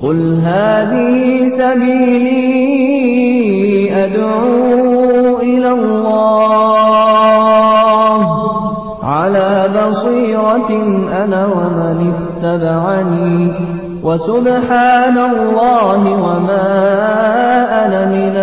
قل هذه سبيلي أدعو إلى الله على بصيرة أنا ومن اتبعني وسبحان الله وما أنا من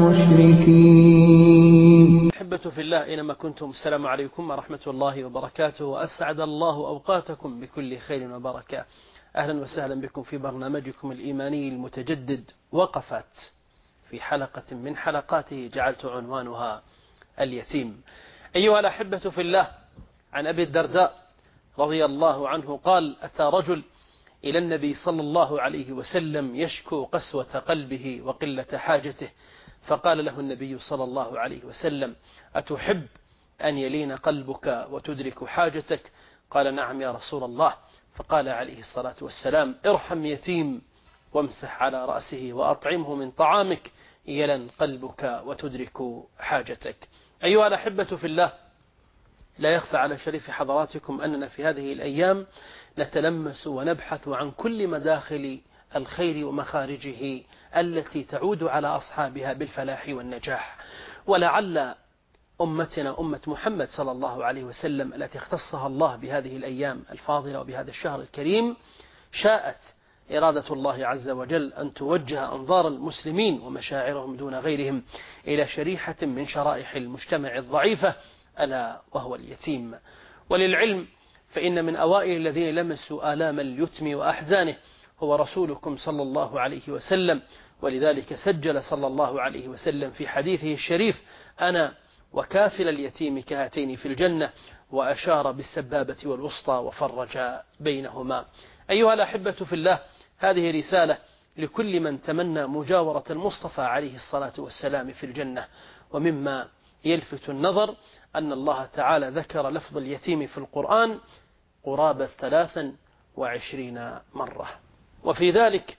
المشركين. أحبة في الله أينما كنتم، السلام عليكم ورحمة الله وبركاته، وأسعد الله أوقاتكم بكل خير وبركة. أهلا وسهلا بكم في برنامجكم الإيماني المتجدد وقفات، في حلقة من حلقاته جعلت عنوانها اليتيم. أيها الأحبة في الله، عن أبي الدرداء رضي الله عنه قال: أتى رجل إلى النبي صلى الله عليه وسلم يشكو قسوة قلبه وقلة حاجته، فقال له النبي صلى الله عليه وسلم: أتحب أن يلين قلبك وتدرك حاجتك؟ قال: نعم يا رسول الله. فقال عليه الصلاة والسلام: ارحم يتيم وامسح على رأسه وأطعمه من طعامك يلن قلبك وتدرك حاجتك. أيها الأحبة في الله، لا يخفى على شريف حضراتكم أننا في هذه الأيام نتلمس ونبحث عن كل مداخل الخير ومخارجه التي تعود على أصحابها بالفلاح والنجاح. ولعل أمتنا أمة محمد صلى الله عليه وسلم التي اختصها الله بهذه الأيام الفاضلة وبهذا الشهر الكريم شاءت إرادة الله عز وجل أن توجه أنظار المسلمين ومشاعرهم دون غيرهم إلى شريحة من شرائح المجتمع الضعيفة، ألا وهو اليتيم. وللعلم فإن من أوائل الذين لمسوا آلام اليتم وأحزانه هو رسولكم صلى الله عليه وسلم، ولذلك سجل صلى الله عليه وسلم في حديثه الشريف: أنا وكافل اليتيم كهاتين في الجنة، وأشار بالسبابة والوسطى وفرج بينهما. أيها الأحبة في الله، هذه رسالة لكل من تمنى مجاورة المصطفى عليه الصلاة والسلام في الجنة. ومما يلفت النظر أن الله تعالى ذكر لفظ اليتيم في القرآن قرابة 23 مرة، وفي ذلك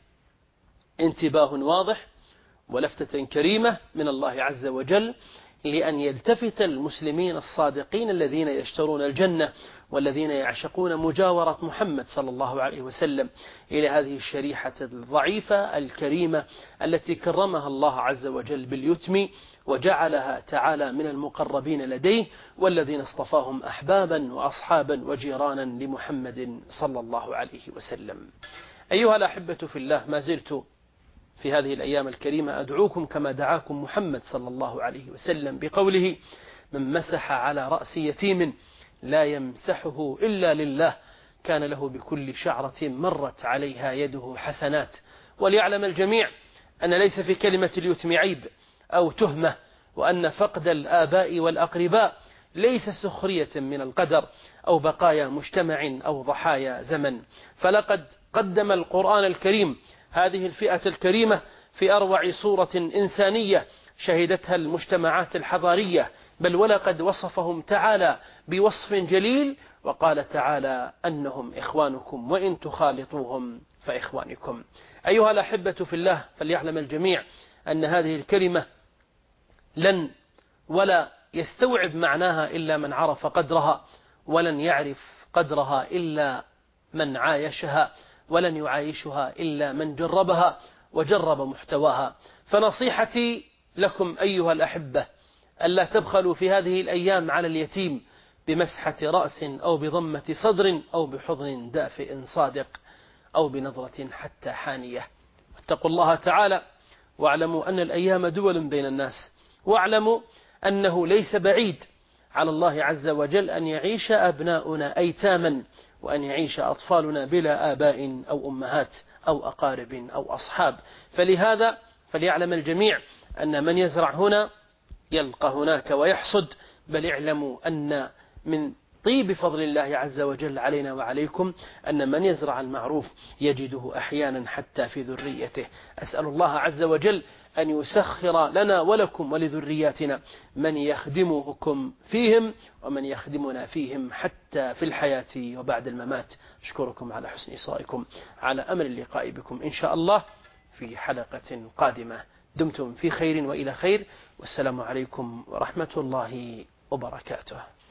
انتباه واضح ولفتة كريمة من الله عز وجل لأن يلتفت المسلمين الصادقين الذين يشترون الجنة والذين يعشقون مجاورة محمد صلى الله عليه وسلم إلى هذه الشريحة الضعيفة الكريمة التي كرمها الله عز وجل باليتم وجعلها تعالى من المقربين لديه، والذين اصطفاهم أحبابا وأصحابا وجيرانا لمحمد صلى الله عليه وسلم. أيها الأحبة في الله، ما زلت في هذه الأيام الكريمة أدعوكم كما دعاكم محمد صلى الله عليه وسلم بقوله: من مسح على رأس يتيم لا يمسحه إلا لله كان له بكل شعرة مرت عليها يده حسنات. وليعلم الجميع أن ليس في كلمة اليتم عيب أو تهمة، وأن فقد الآباء والأقرباء ليس سخرية من القدر أو بقايا مجتمع أو ضحايا زمن، فلقد قدم القرآن الكريم هذه الفئة الكريمة في أروع صورة إنسانية شهدتها المجتمعات الحضارية، بل ولقد وصفهم تعالى بوصف جليل، وقال تعالى أنهم إخوانكم وإن تخالطوهم فإخوانكم. أيها الأحبة في الله، فليعلم الجميع أن هذه الكلمة لن ولا يستوعب معناها إلا من عرف قدرها، ولن يعرف قدرها إلا من عايشها، ولن يعايشها إلا من جربها وجرب محتواها. فنصيحتي لكم أيها الأحبة ألا تبخلوا في هذه الأيام على اليتيم بمسحة رأس أو بضمة صدر أو بحضن دافئ صادق أو بنظرة حتى حانية. واتقوا الله تعالى، واعلموا أن الأيام دول بين الناس، واعلموا أنه ليس بعيد على الله عز وجل أن يعيش أبناؤنا أيتاما، وأن يعيش أطفالنا بلا آباء أو أمهات أو أقارب أو أصحاب. فلهذا فليعلم الجميع أن من يزرع هنا يلقى هناك ويحصد، بل اعلموا أن من طيب فضل الله عز وجل علينا وعليكم أن من يزرع المعروف يجده أحيانا حتى في ذريته. أسأل الله عز وجل أن يسخر لنا ولكم ولذرياتنا من يخدمكم فيهم ومن يخدمنا فيهم حتى في الحياة وبعد الممات. أشكركم على حسن إصغائكم، على أمل اللقاء بكم إن شاء الله في حلقة قادمة. دمتم في خير وإلى خير، والسلام عليكم ورحمة الله وبركاته.